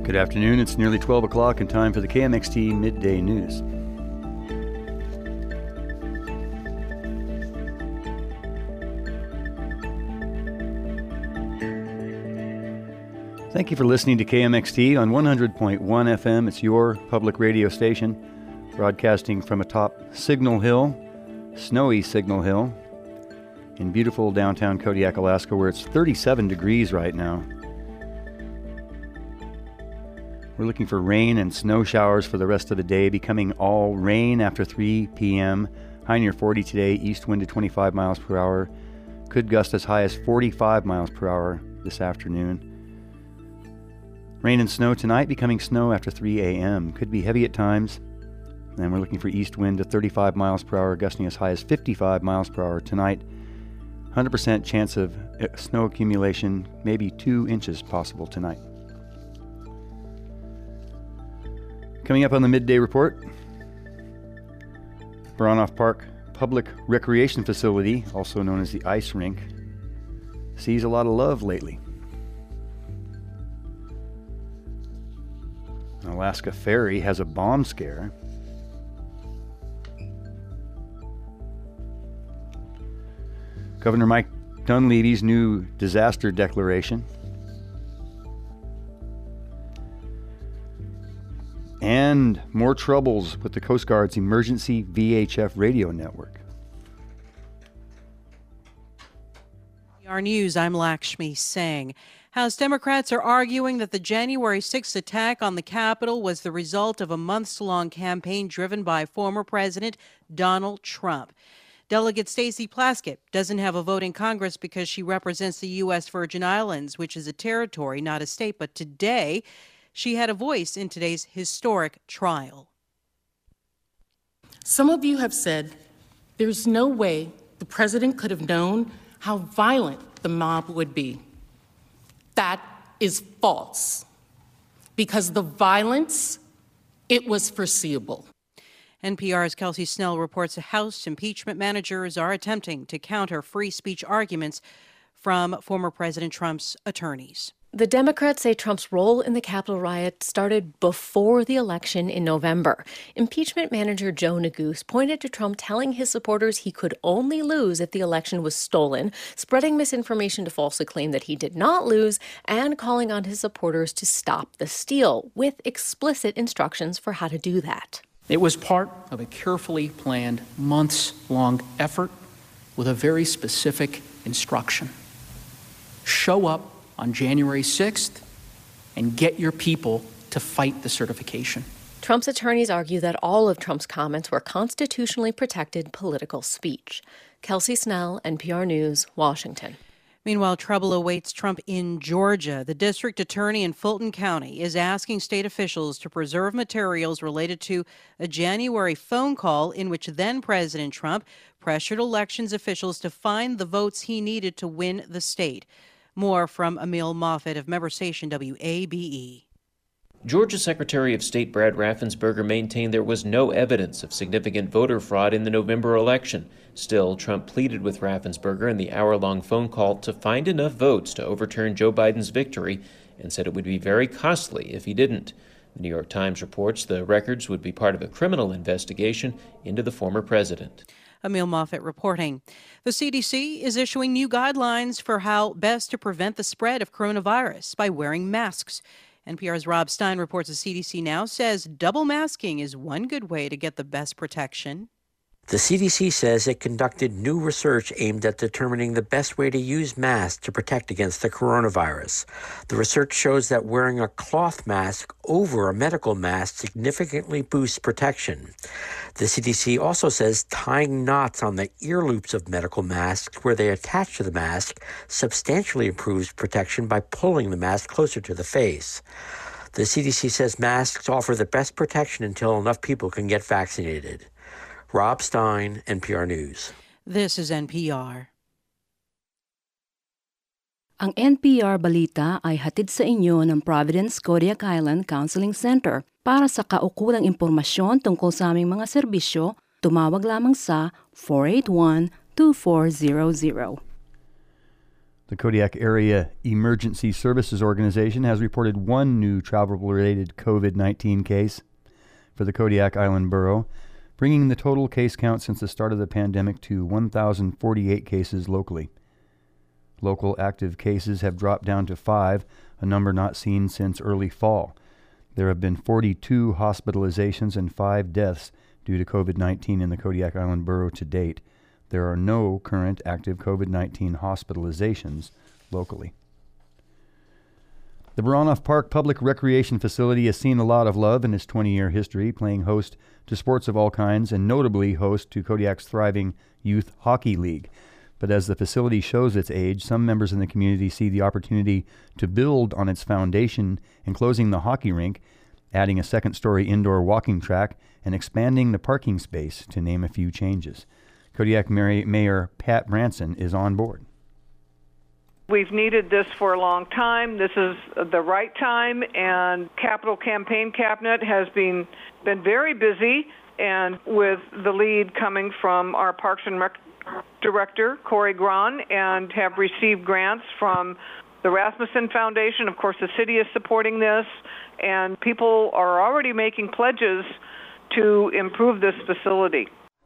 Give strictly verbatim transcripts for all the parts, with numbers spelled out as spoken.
Good afternoon. It's nearly twelve o'clock and time for the K M X T Midday News. Thank you for listening to K M X T on one hundred point one F M. It's your public radio station, broadcasting from atop Signal Hill, snowy Signal Hill, in beautiful downtown Kodiak, Alaska, where it's thirty-seven degrees right now. We're looking for rain and snow showers for the rest of the day, becoming all rain after three p.m. High near forty today, east wind to twenty-five miles per hour. Could gust as high as forty-five miles per hour this afternoon. Rain and snow tonight, becoming snow after three a.m. Could be heavy at times. And we're looking for east wind to thirty-five miles per hour, gusting as high as fifty-five miles per hour tonight. one hundred percent chance of snow accumulation, maybe two inches possible tonight. Coming up on the Midday Report, Baranof Park Public Recreation Facility, also known as the Ice Rink, sees a lot of love lately. An Alaska ferry has a bomb scare. Governor Mike Dunleavy's new disaster declaration. And more troubles with the Coast Guard's emergency V H F radio network. Our News, I'm Lakshmi Singh. House Democrats are arguing that the January sixth attack on the Capitol was the result of a months-long campaign driven by former President Donald Trump. Delegate Stacey Plaskett doesn't have a vote in Congress because she represents the U S Virgin Islands, which is a territory, not a state. But today, she had a voice in today's historic trial. Some of you have said there's no way the president could have known how violent the mob would be. That is false, because the violence, it was foreseeable. N P R's Kelsey Snell reports the House impeachment managers are attempting to counter free speech arguments from former President Trump's attorneys. The Democrats say Trump's role in the Capitol riot started before the election in November. Impeachment manager Joe Neguse pointed to Trump telling his supporters he could only lose if the election was stolen, spreading misinformation to falsely claim that he did not lose, and calling on his supporters to stop the steal, with explicit instructions for how to do that. It was part of a carefully planned, months-long effort with a very specific instruction. Show up on January sixth and get your people to fight the certification. Trump's attorneys argue that all of Trump's comments were constitutionally protected political speech. Kelsey Snell, N P R News, Washington. Meanwhile, trouble awaits Trump in Georgia. The district attorney in Fulton County is asking state officials to preserve materials related to a January phone call in which then-President Trump pressured elections officials to find the votes he needed to win the state. More from Emil Moffitt of member station W A B E. Georgia Secretary of State Brad Raffensperger maintained there was no evidence of significant voter fraud in the November election. Still, Trump pleaded with Raffensperger in the hour-long phone call to find enough votes to overturn Joe Biden's victory and said it would be very costly if he didn't. The New York Times reports the records would be part of a criminal investigation into the former president. Emil Moffitt reporting. The C D C is issuing new guidelines for how best to prevent the spread of coronavirus by wearing masks. N P R's Rob Stein reports the C D C now says double masking is one good way to get the best protection. The C D C says it conducted new research aimed at determining the best way to use masks to protect against the coronavirus. The research shows that wearing a cloth mask over a medical mask significantly boosts protection. The C D C also says tying knots on the ear loops of medical masks where they attach to the mask substantially improves protection by pulling the mask closer to the face. The C D C says masks offer the best protection until enough people can get vaccinated. Rob Stein, N P R News. This is N P R. Ang N P R Balita ay hatid sa inyo ng Providence Kodiak Island Counseling Center. Para sa kaukulang impormasyon tungkol sa aming mga serbisyo, tumawag lamang sa four eight one, two four zero zero. The Kodiak Area Emergency Services Organization has reported one new travel-related COVID nineteen case for the Kodiak Island Borough, bringing the total case count since the start of the pandemic to one thousand forty-eight cases locally. Local active cases have dropped down to five, a number not seen since early fall. There have been forty-two hospitalizations and five deaths due to COVID nineteen in the Kodiak Island Borough to date. There are no current active COVID nineteen hospitalizations locally. The Baranof Park Public Recreation Facility has seen a lot of love in its twenty-year history, playing host to sports of all kinds and notably host to Kodiak's thriving Youth Hockey League. But as the facility shows its age, some members in the community see the opportunity to build on its foundation, enclosing the hockey rink, adding a second-story indoor walking track, and expanding the parking space, to name a few changes. Kodiak Mayor Pat Branson is on board. We've needed this for a long time. This is the right time, and Capital Campaign Cabinet has been been very busy, and with the lead coming from our Parks and Rec Director, Corey Grahn, and have received grants from the Rasmussen Foundation. Of course, the city is supporting this, and people are already making pledges to improve this facility.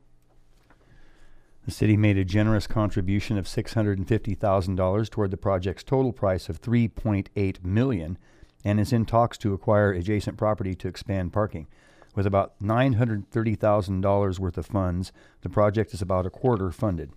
The city made a generous contribution of six hundred fifty thousand dollars toward the project's total price of three point eight million dollars and is in talks to acquire adjacent property to expand parking. With about nine hundred thirty thousand dollars worth of funds, the project is about a quarter funded.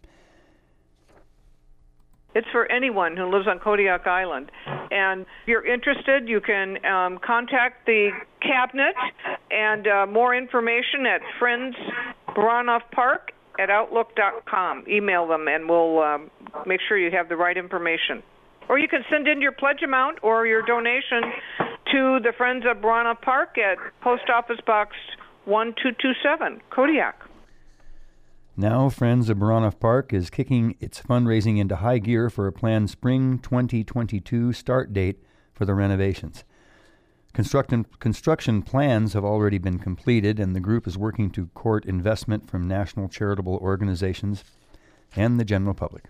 It's for anyone who lives on Kodiak Island. And if you're interested, you can um, contact the cabinet, and uh, more information at Friends Baranof Park at outlook dot com. Email them, and we'll um, make sure you have the right information. Or you can send in your pledge amount or your donation to the Friends of Baranof Park at Post Office Box one two two seven, Kodiak. Now, Friends of Baranof Park is kicking its fundraising into high gear for a planned spring twenty twenty-two start date for the renovations. Construction, construction plans have already been completed, and the group is working to court investment from national charitable organizations and the general public.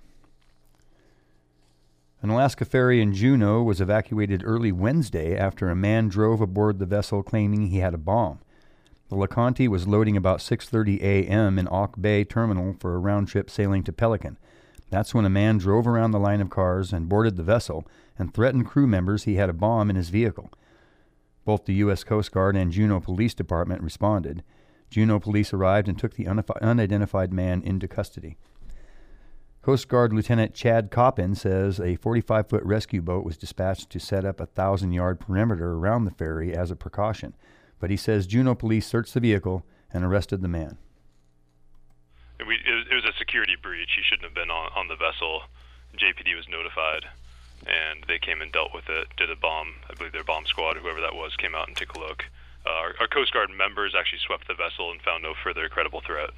An Alaska ferry in Juneau was evacuated early Wednesday after a man drove aboard the vessel claiming he had a bomb. The LeConte was loading about six thirty a.m. in Auk Bay Terminal for a round trip sailing to Pelican. That's when a man drove around the line of cars and boarded the vessel and threatened crew members he had a bomb in his vehicle. Both the U S Coast Guard and Juneau Police Department responded. Juneau police arrived and took the unidentified man into custody. Coast Guard Lieutenant Chad Coppin says a forty-five foot rescue boat was dispatched to set up a thousand-yard perimeter around the ferry as a precaution. But he says Juneau police searched the vehicle and arrested the man. We, it, was, it was a security breach. He shouldn't have been on, on the vessel. J P D was notified, and they came and dealt with it, did a bomb. I believe their bomb squad, whoever that was, came out and took a look. Uh, our, our Coast Guard members actually swept the vessel and found no further credible threat.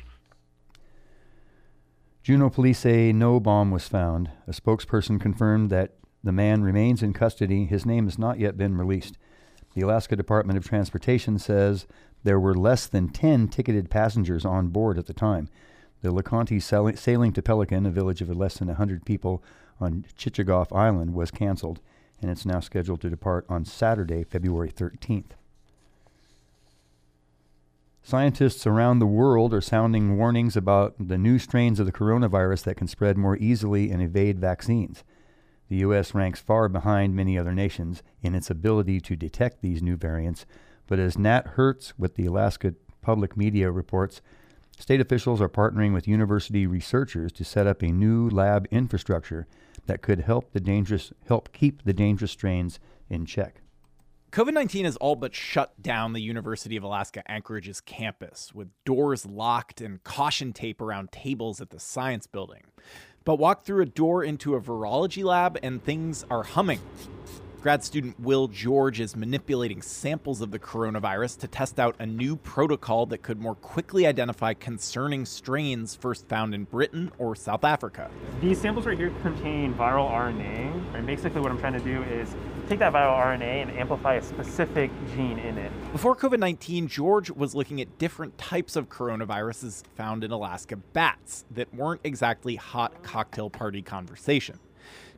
Juneau police say no bomb was found. A spokesperson confirmed that the man remains in custody. His name has not yet been released. The Alaska Department of Transportation says there were less than ten ticketed passengers on board at the time. The LeConte sailing, sailing to Pelican, a village of less than one hundred people on Chichagof Island, was canceled, and it's now scheduled to depart on Saturday, February thirteenth. Scientists around the world are sounding warnings about the new strains of the coronavirus that can spread more easily and evade vaccines. The U S ranks far behind many other nations in its ability to detect these new variants, but as Nat Hertz with the Alaska Public Media reports, state officials are partnering with university researchers to set up a new lab infrastructure that could help the dangerous help keep the dangerous strains in check. COVID nineteen has all but shut down the University of Alaska Anchorage's campus, with doors locked and caution tape around tables at the science building. But walk through a door into a virology lab and things are humming. Grad student Will George is manipulating samples of the coronavirus to test out a new protocol that could more quickly identify concerning strains first found in Britain or South Africa. These samples right here contain viral R N A, and basically what I'm trying to do is take that viral R N A and amplify a specific gene in it. Before COVID nineteen, George was looking at different types of coronaviruses found in Alaska bats that weren't exactly hot cocktail party conversation.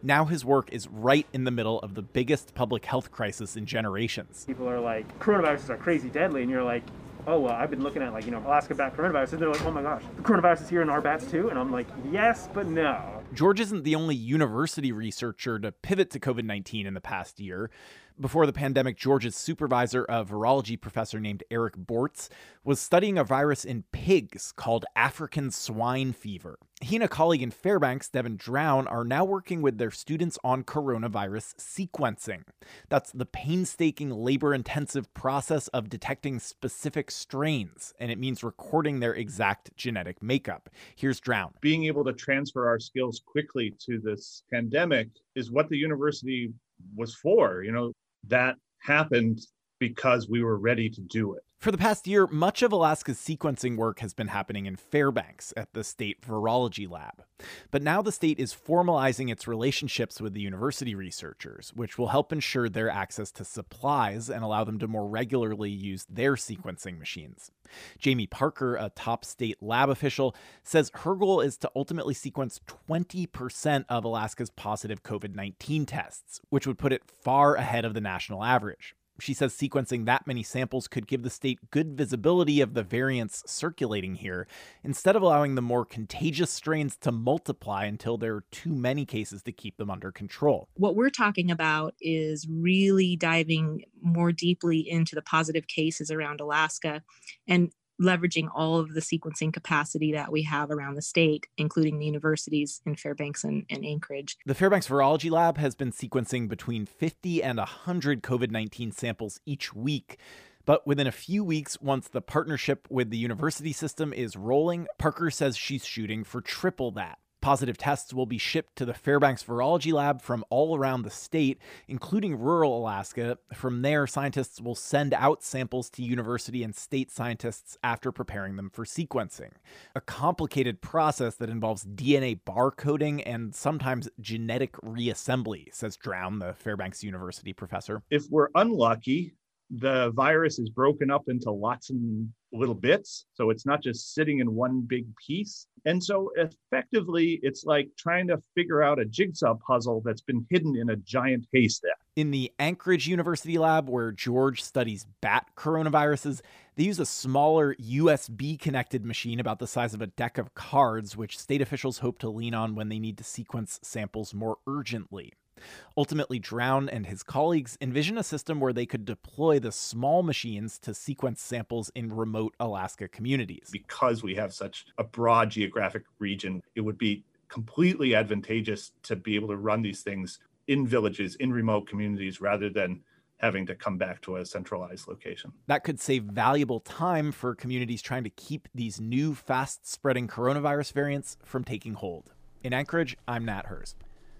Now his work is right in the middle of the biggest public health crisis in generations. People are like, coronaviruses are crazy deadly, and you're like, oh, well, I've been looking at, like, you know, Alaska bat coronavirus, and they're like, oh my gosh, the coronavirus is here in our bats too? And I'm like, yes, but no. George isn't the only university researcher to pivot to COVID nineteen in the past year. Before the pandemic, George's supervisor, a virology professor named Eric Bortz, was studying a virus in pigs called African swine fever. He and a colleague in Fairbanks, Devin Drown, are now working with their students on coronavirus sequencing. That's the painstaking, labor-intensive process of detecting specific strains, and it means recording their exact genetic makeup. Here's Drown. Being able to transfer our skills quickly to this pandemic is what the university was for. You know, that happened because we were ready to do it. For the past year, much of Alaska's sequencing work has been happening in Fairbanks at the state virology lab. But now the state is formalizing its relationships with the university researchers, which will help ensure their access to supplies and allow them to more regularly use their sequencing machines. Jamie Parker, a top state lab official, says her goal is to ultimately sequence twenty percent of Alaska's positive COVID nineteen tests, which would put it far ahead of the national average. She says sequencing that many samples could give the state good visibility of the variants circulating here, instead of allowing the more contagious strains to multiply until there are too many cases to keep them under control. What we're talking about is really diving more deeply into the positive cases around Alaska and leveraging all of the sequencing capacity that we have around the state, including the universities in Fairbanks and, and Anchorage. The Fairbanks Virology Lab has been sequencing between fifty and one hundred COVID nineteen samples each week. But within a few weeks, once the partnership with the university system is rolling, Parker says she's shooting for triple that. Positive tests will be shipped to the Fairbanks Virology Lab from all around the state, including rural Alaska. From there, scientists will send out samples to university and state scientists after preparing them for sequencing. A complicated process that involves D N A barcoding and sometimes genetic reassembly, says Drown, the Fairbanks University professor. If we're unlucky, the virus is broken up into lots of little bits. So it's not just sitting in one big piece. And so effectively, it's like trying to figure out a jigsaw puzzle that's been hidden in a giant haystack. In the Anchorage University lab, where George studies bat coronaviruses, they use a smaller U S B-connected machine about the size of a deck of cards, which state officials hope to lean on when they need to sequence samples more urgently. Ultimately, Drown and his colleagues envision a system where they could deploy the small machines to sequence samples in remote Alaska communities. Because we have such a broad geographic region, it would be completely advantageous to be able to run these things in villages, in remote communities, rather than having to come back to a centralized location. That could save valuable time for communities trying to keep these new, fast-spreading coronavirus variants from taking hold. In Anchorage, I'm Nat Hurst.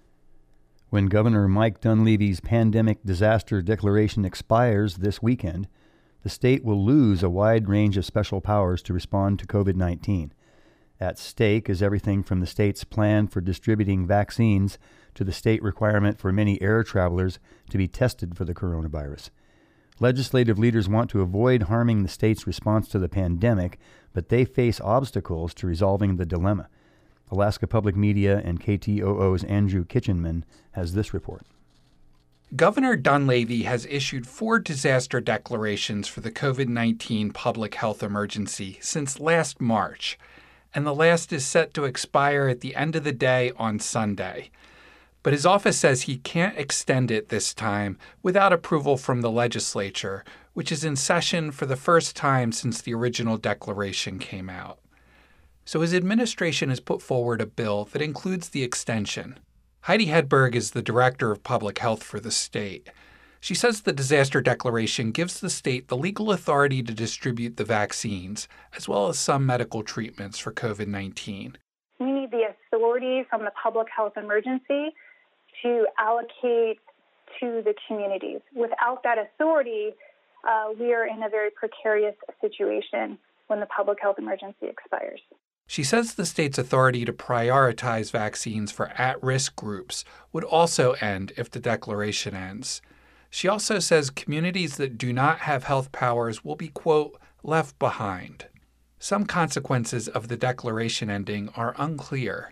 When Governor Mike Dunleavy's pandemic disaster declaration expires this weekend, the state will lose a wide range of special powers to respond to COVID nineteen. At stake is everything from the state's plan for distributing vaccines to the state requirement for many air travelers to be tested for the coronavirus. Legislative leaders want to avoid harming the state's response to the pandemic, but they face obstacles to resolving the dilemma. Alaska Public Media and K T O O's Andrew Kitchenman has this report. Governor Dunleavy has issued four disaster declarations for the COVID nineteen public health emergency since last March, and the last is set to expire at the end of the day on Sunday. But his office says he can't extend it this time without approval from the legislature, which is in session for the first time since the original declaration came out. So his administration has put forward a bill that includes the extension. Heidi Hedberg is the director of public health for the state. She says the disaster declaration gives the state the legal authority to distribute the vaccines, as well as some medical treatments for COVID nineteen. We need the authority from the public health emergency to allocate to the communities. Without that authority, uh, we are in a very precarious situation when the public health emergency expires. She says the state's authority to prioritize vaccines for at-risk groups would also end if the declaration ends. She also says communities that do not have health powers will be, quote, left behind. Some consequences of the declaration ending are unclear.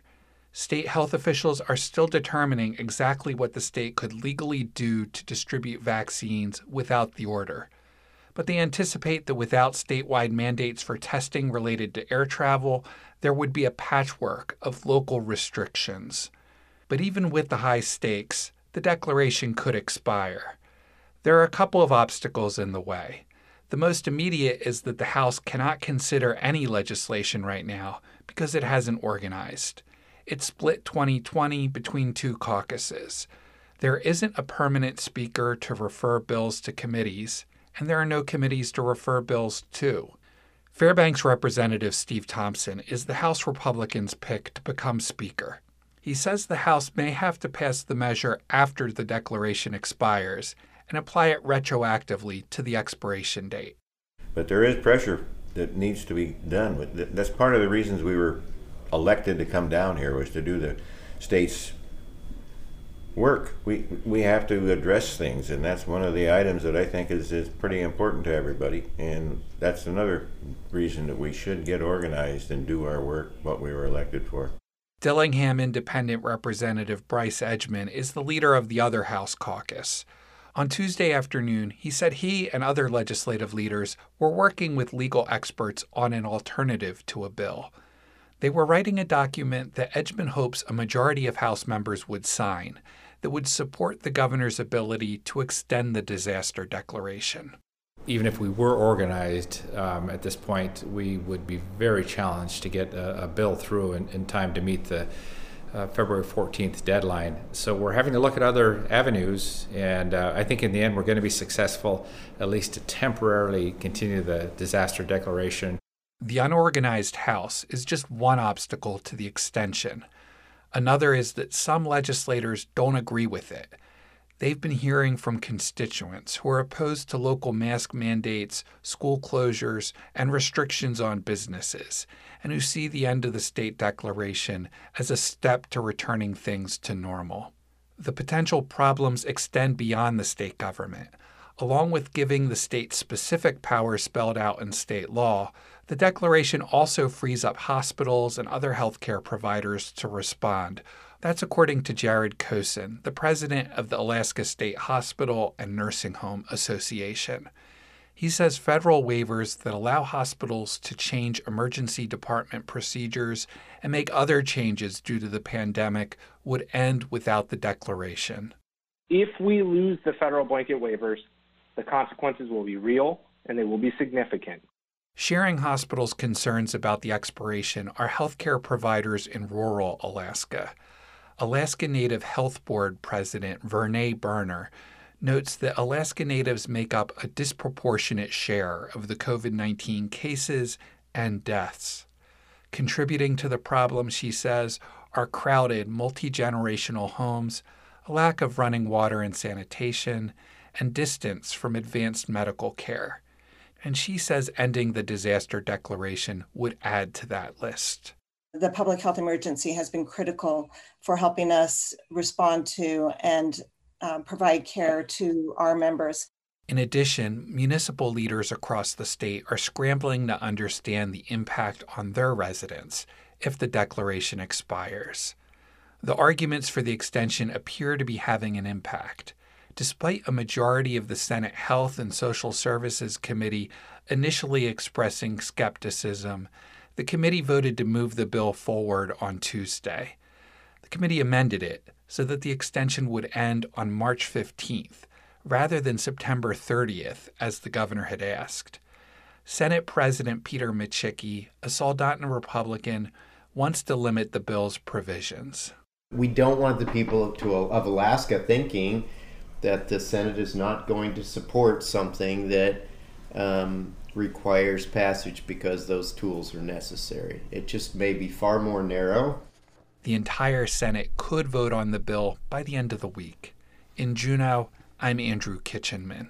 State health officials are still determining exactly what the state could legally do to distribute vaccines without the order. But they anticipate that without statewide mandates for testing related to air travel, there would be a patchwork of local restrictions. But even with the high stakes, the declaration could expire. There are a couple of obstacles in the way. The most immediate is that the House cannot consider any legislation right now because it hasn't organized. It split twenty twenty between two caucuses. There isn't a permanent speaker to refer bills to committees, and there are no committees to refer bills to. Fairbanks Representative Steve Thompson is the House Republicans' pick to become Speaker. He says the House may have to pass the measure after the declaration expires and apply it retroactively to the expiration date. But there is pressure that needs to be done. That's part of the reasons we were elected to come down here, was to do the state's work. We we have to address things, and that's one of the items that I think is, is pretty important to everybody. And that's another reason that we should get organized and do our work, what we were elected for. Dillingham Independent Representative Bryce Edgman is the leader of the other House caucus. On Tuesday afternoon, he said he and other legislative leaders were working with legal experts on an alternative to a bill. They were writing a document that Edgman hopes a majority of House members would sign that would support the governor's ability to extend the disaster declaration. Even if we were organized um, at this point, we would be very challenged to get a, a bill through in, in time to meet the uh, February fourteenth deadline. So we're having to look at other avenues, and uh, I think in the end we're going to be successful, at least to temporarily continue the disaster declaration. The unorganized House is just one obstacle to the extension. Another is that some legislators don't agree with it. They've been hearing from constituents who are opposed to local mask mandates, school closures, and restrictions on businesses, and who see the end of the state declaration as a step to returning things to normal. The potential problems extend beyond the state government. Along with giving the state specific powers spelled out in state law, the declaration also frees up hospitals and other healthcare providers to respond. That's according to Jared Kosin, the president of the Alaska State Hospital and Nursing Home Association. He says federal waivers that allow hospitals to change emergency department procedures and make other changes due to the pandemic would end without the declaration. If we lose the federal blanket waivers, the consequences will be real and they will be significant. Sharing hospitals' concerns about the expiration are healthcare providers in rural Alaska. Alaska Native Health Board President Vernay Berner notes that Alaska Natives make up a disproportionate share of the COVID nineteen cases and deaths. Contributing to the problem, she says, are crowded multi-generational homes, a lack of running water and sanitation, and distance from advanced medical care. And she says ending the disaster declaration would add to that list. The public health emergency has been critical for helping us respond to and um, provide care to our members. In addition, municipal leaders across the state are scrambling to understand the impact on their residents if the declaration expires. The arguments for the extension appear to be having an impact. Despite a majority of the Senate Health and Social Services Committee initially expressing skepticism, the committee voted to move the bill forward on Tuesday. The committee amended it so that the extension would end on March fifteenth, rather than September thirtieth, as the governor had asked. Senate President Peter Michicki, a Soldotna Republican, wants to limit the bill's provisions. We don't want the people to, of Alaska thinking that the Senate is not going to support something that um, requires passage because those tools are necessary. It just may be far more narrow. The entire Senate could vote on the bill by the end of the week. In Juneau, I'm Andrew Kitchenman.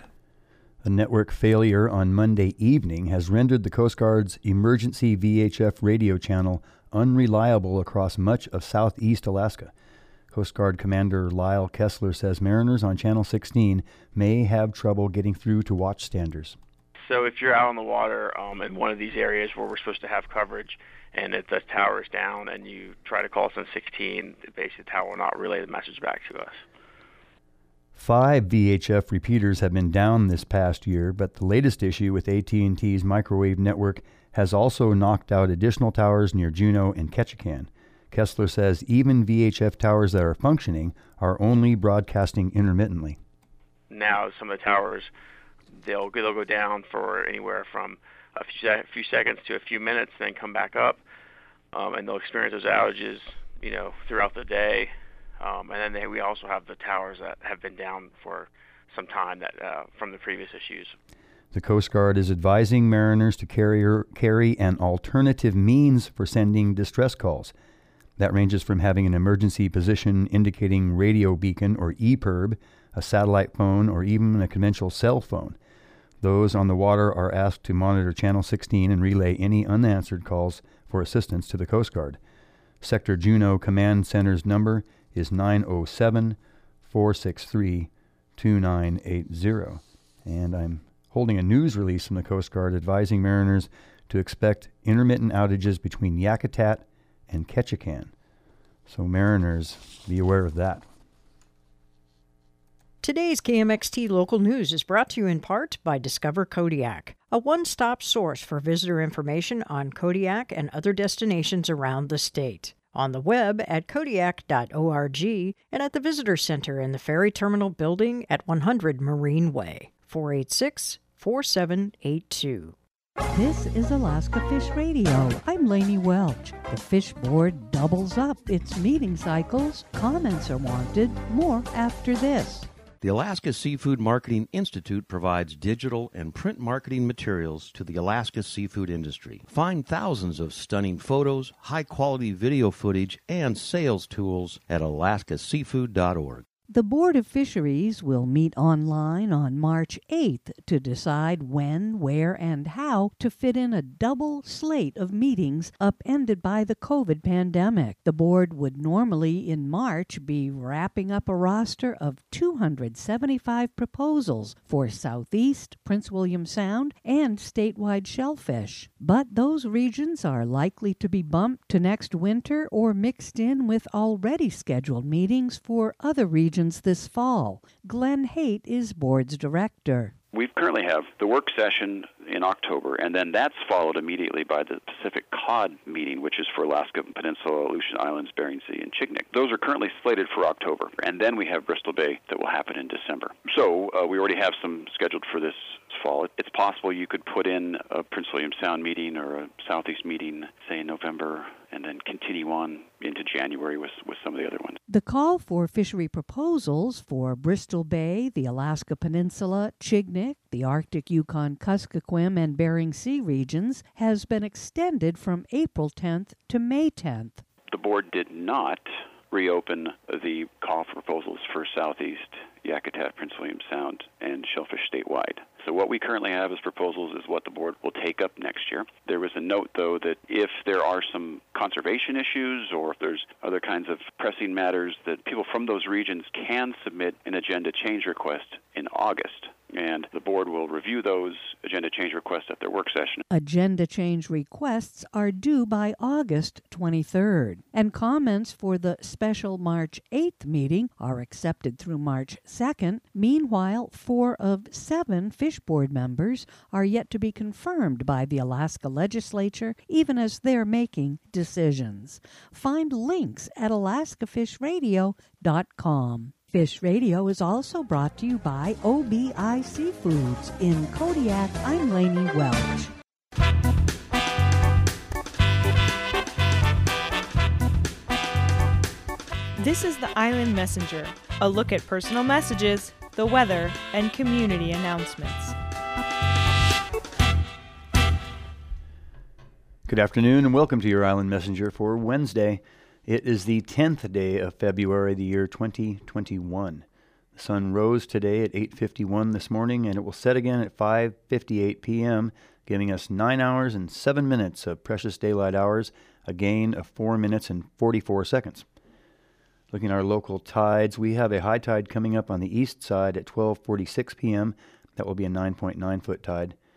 A network failure on Monday evening has rendered the Coast Guard's emergency V H F radio channel unreliable across much of southeast Alaska. Coast Guard Commander Lyle Kessler says mariners on Channel sixteen may have trouble getting through to watchstanders. So if you're out on the water um, in one of these areas where we're supposed to have coverage, and if the tower is down and you try to call us on sixteen, basically the tower will not relay the message back to us. Five V H F repeaters have been down this past year, but the latest issue with A T and T's microwave network has also knocked out additional towers near Juneau and Ketchikan. Kessler says even V H F towers that are functioning are only broadcasting intermittently. Now some of the towers, they'll, they'll go down for anywhere from a few, a few seconds to a few minutes, then come back up, um, and they'll experience those outages, you know, throughout the day. Um, and then they, we also have the towers that have been down for some time that uh, from the previous issues. The Coast Guard is advising mariners to carry, carry an alternative means for sending distress calls. That ranges from having an emergency position indicating radio beacon or E P I R B, a satellite phone, or even a conventional cell phone. Those on the water are asked to monitor Channel sixteen and relay any unanswered calls for assistance to the Coast Guard. Sector Juneau Command Center's number is nine oh seven, four six three, two nine eight zero. And I'm holding a news release from the Coast Guard advising mariners to expect intermittent outages between Yakutat and Ketchikan. So mariners, be aware of that. Today's K M X T Local News is brought to you in part by Discover Kodiak, a one-stop source for visitor information on Kodiak and other destinations around the state. On the web at kodiak dot org and at the Visitor Center in the Ferry Terminal Building at one hundred Marine Way, four eight six, four seven eight two. This is Alaska Fish Radio. I'm Lainey Welch. The Fish Board doubles up its meeting cycles. Comments are wanted. More after this. The Alaska Seafood Marketing Institute provides digital and print marketing materials to the Alaska seafood industry. Find thousands of stunning photos, high-quality video footage, and sales tools at alaska seafood dot org. The Board of Fisheries will meet online on March eighth to decide when, where, and how to fit in a double slate of meetings upended by the COVID pandemic. The board would normally, in March, be wrapping up a roster of two hundred seventy-five proposals for Southeast, Prince William Sound, and statewide shellfish. But those regions are likely to be bumped to next winter or mixed in with already scheduled meetings for other regions this fall. Glenn Haight is board's director. We currently have the work session in October, and then that's followed immediately by the Pacific Cod meeting, which is for Alaska Peninsula, Aleutian Islands, Bering Sea, and Chignik. Those are currently slated for October, and then we have Bristol Bay that will happen in December. So uh, we already have some scheduled for this fall. It's possible you could put in a Prince William Sound meeting or a Southeast meeting, say in November, and then continue on into January with, with some of the other ones. The call for fishery proposals for Bristol Bay, the Alaska Peninsula, Chignik, the Arctic Yukon Kuskokwim, and Bering Sea regions has been extended from April tenth to May tenth. The board did not reopen the call for proposals for Southeast, Yakutat, Prince William Sound, and Shellfish statewide. So what we currently have as proposals is what the board will take up next year. There was a note, though, that if there are some conservation issues or if there's other kinds of pressing matters, that people from those regions can submit an agenda change request in August. And the board will review those agenda change requests at their work session. Agenda change requests are due by August twenty-third, and comments for the special March eighth meeting are accepted through March second. Meanwhile, four of seven Fish Board members are yet to be confirmed by the Alaska Legislature, even as they're making decisions. Find links at alaska fish radio dot com. Fish Radio is also brought to you by O B I Seafoods. In Kodiak, I'm Lainey Welch. This is the Island Messenger, a look at personal messages, the weather, and community announcements. Good afternoon and welcome to your Island Messenger for Wednesday. It is the tenth day of February, the year twenty twenty-one. The sun rose today at eight fifty-one this morning, and it will set again at five fifty-eight p.m., giving us nine hours and seven minutes of precious daylight hours, a gain of four minutes and forty-four seconds. Looking at our local tides, we have a high tide coming up on the east side at twelve forty-six p.m. That will be a nine point nine foot tide.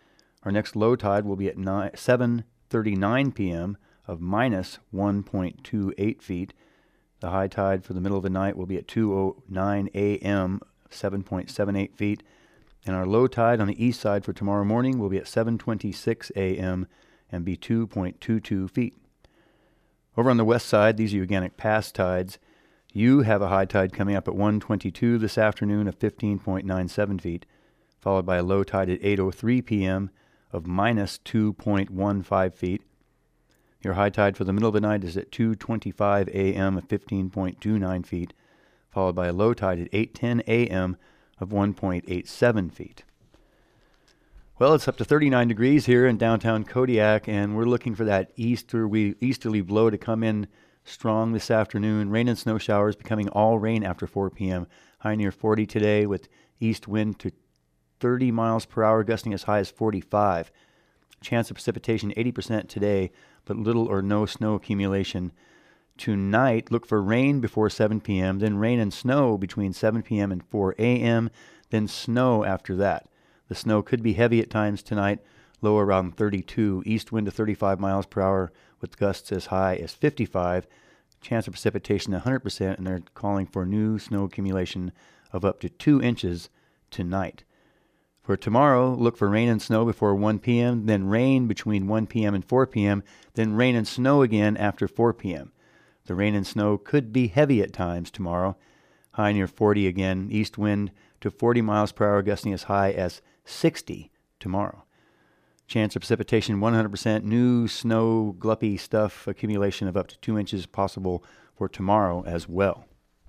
Our next low tide will be at seven thirty-nine p.m. of minus one point two eight feet. The high tide for the middle of the night will be at two oh nine a.m., seven point seven eight feet. And our low tide on the east side for tomorrow morning will be at seven twenty-six a.m. and be two point two two feet. Over on the west side, these are Uganic Pass tides. You have a high tide coming up at one twenty-two this afternoon of fifteen point nine seven feet, followed by a low tide at eight oh three p.m. of minus two point one five feet. Your high tide for the middle of the night is at two twenty-five a.m. of fifteen point two nine feet, followed by a low tide at eight ten a.m. of one point eight seven feet. Well, it's up to thirty-nine degrees here in downtown Kodiak, and we're looking for that easterly, easterly blow to come in strong this afternoon. Rain and snow showers becoming all rain after four p.m. High near forty today with east wind to thirty miles per hour, gusting as high as forty-five. Chance of precipitation eighty percent today, but little or no snow accumulation. Tonight, look for rain before seven p.m., then rain and snow between seven p.m. and four a.m., then snow after that. The snow could be heavy at times tonight, low around thirty-two, east wind to thirty-five miles per hour with gusts as high as fifty-five. Chance of precipitation one hundred percent, and they're calling for new snow accumulation of up to two inches tonight. For tomorrow, look for rain and snow before one p.m., then rain between one p.m. and four p.m., then rain and snow again after four p.m. The rain and snow could be heavy at times tomorrow. High near forty again, east wind to forty miles per hour, gusting as high as sixty tomorrow. Chance of precipitation one hundred percent, new snow, gluppy stuff, accumulation of up to two inches possible for tomorrow as well.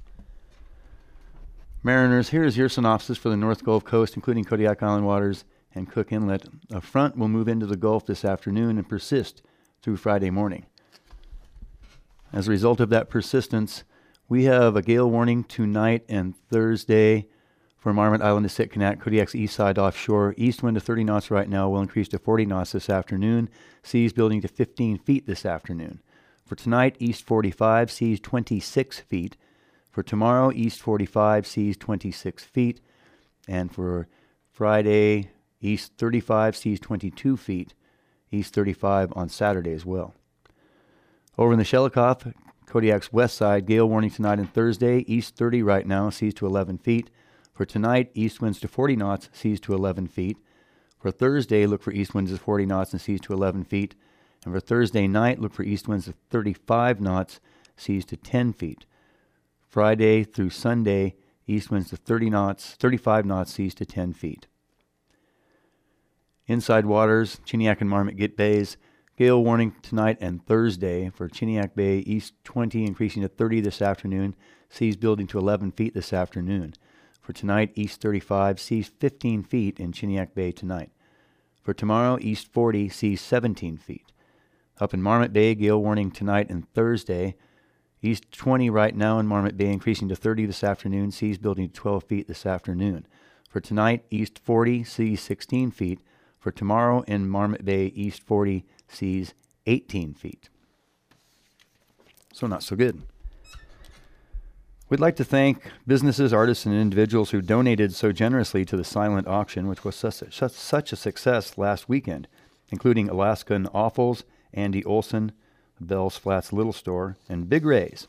Mariners, here is your synopsis for the North Gulf Coast, including Kodiak Island waters and Cook Inlet. A front will move into the Gulf this afternoon and persist through Friday morning. As a result of that persistence, we have a gale warning tonight and Thursday for Marmot Island to Sitkinak, Kodiak's east side offshore. East wind to thirty knots right now will increase to forty knots this afternoon. Seas building to fifteen feet this afternoon. For tonight, east forty-five, seas twenty-six feet. For tomorrow, east forty-five, seas twenty-six feet. And for Friday, east thirty-five, seas twenty-two feet. East thirty-five on Saturday as well. Over in the Shelikof, Kodiak's west side, gale warning tonight and Thursday. East thirty right now, seas to eleven feet. For tonight, east winds to forty knots, seas to eleven feet. For Thursday, look for east winds to forty knots and seas to eleven feet. And for Thursday night, look for east winds of thirty-five knots, seas to ten feet. Friday through Sunday, east winds to thirty knots, thirty-five knots, seas to ten feet. Inside waters, Chiniak and Marmot Bays, gale warning tonight and Thursday. For Chiniak Bay, east twenty, increasing to thirty this afternoon, seas building to eleven feet this afternoon. For tonight, east thirty-five, seas fifteen feet in Chiniak Bay tonight. For tomorrow, east forty, seas seventeen feet. Up in Marmot Bay, gale warning tonight and Thursday. East twenty right now in Marmot Bay, increasing to thirty this afternoon, seas building to twelve feet this afternoon. For tonight, east forty, seas sixteen feet. For tomorrow in Marmot Bay, east forty, seas eighteen feet. So not so good. We'd like to thank businesses, artists, and individuals who donated so generously to the silent auction, which was such a, such a success last weekend, including Alaskan Offals, Andy Olson, Bell's Flats Little Store, and Big Ray's.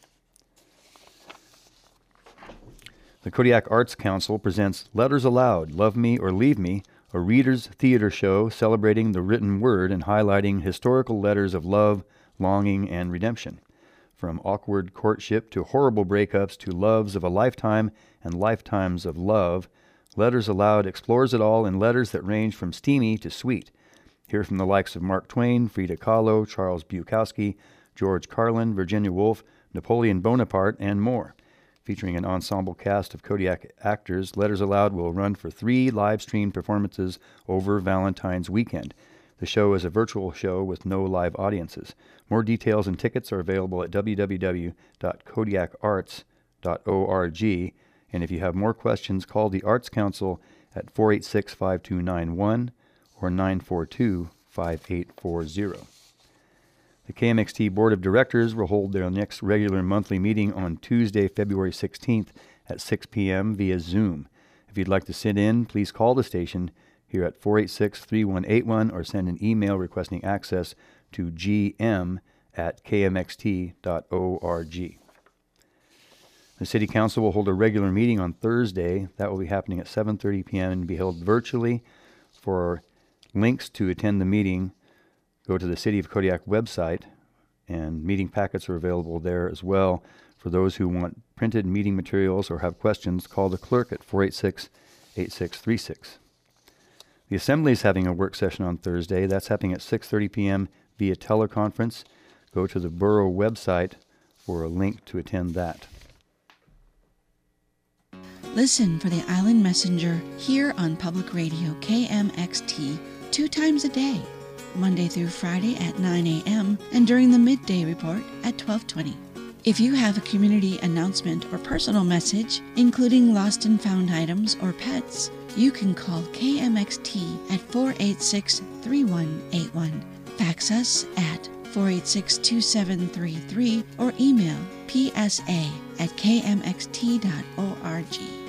The Kodiak Arts Council presents Letters Aloud, Love Me or Leave Me, a reader's theater show celebrating the written word and highlighting historical letters of love, longing, and redemption. From awkward courtship to horrible breakups to loves of a lifetime and lifetimes of love, Letters Aloud explores it all in letters that range from steamy to sweet. Hear from the likes of Mark Twain, Frida Kahlo, Charles Bukowski, George Carlin, Virginia Woolf, Napoleon Bonaparte, and more. Featuring an ensemble cast of Kodiak actors, Letters Aloud will run for three live-streamed performances over Valentine's weekend. The show is a virtual show with no live audiences. More details and tickets are available at w w w dot kodiak arts dot org. And if you have more questions, call the Arts Council at four eight six, five two nine one or nine four two, five eight four zero. The K M X T Board of Directors will hold their next regular monthly meeting on Tuesday, February sixteenth at six p.m. via Zoom. If you'd like to sit in, please call the station here at four eight six, three one eight one or send an email requesting access to g m at k m x t dot org. The City Council will hold a regular meeting on Thursday. That will be happening at seven thirty p.m. and be held virtually. For links to attend the meeting, go to the City of Kodiak website, and meeting packets are available there as well. For those who want printed meeting materials or have questions, call the clerk at four eight six, eight six three six. The Assembly is having a work session on Thursday. That's happening at six thirty p.m. via teleconference. Go to the Borough website for a link to attend that. Listen for the Island Messenger here on Public Radio K M X T two times a day, Monday through Friday at nine a.m. and during the midday report at twelve twenty. If you have a community announcement or personal message, including lost and found items or pets, you can call K M X T at four eight six, three one eight one, fax us at four eight six, two seven three three, or email p s a at k m x t dot org.